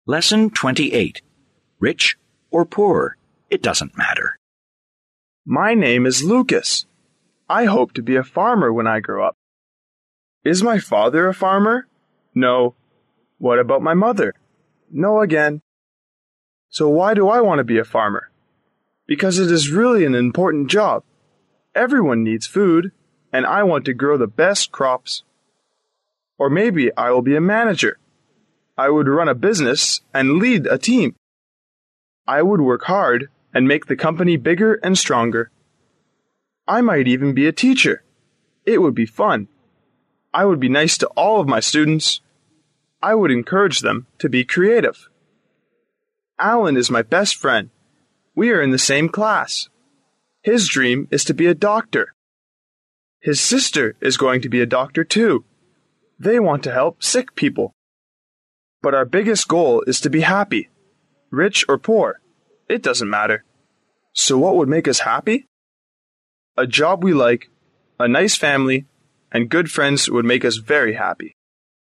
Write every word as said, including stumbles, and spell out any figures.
Lesson twenty-eight. Rich or poor, it doesn't matter. My name is Lucas. I hope to be a farmer when I grow up. Is my father a farmer? No. What about my mother? No again. So why do I want to be a farmer? Because it is really an important job. Everyone needs food, and I want to grow the best crops. Or maybe I will be a manager. I would run a business and lead a team. I would work hard and make the company bigger and stronger. I might even be a teacher. It would be fun. I would be nice to all of my students. I would encourage them to be creative. Alan is my best friend. We are in the same class. His dream is to be a doctor. His sister is going to be a doctor too. They want to help sick people. But our biggest goal is to be happy. Rich or poor, it doesn't matter. So what would make us happy? A job we like, a nice family, and good friends would make us very happy.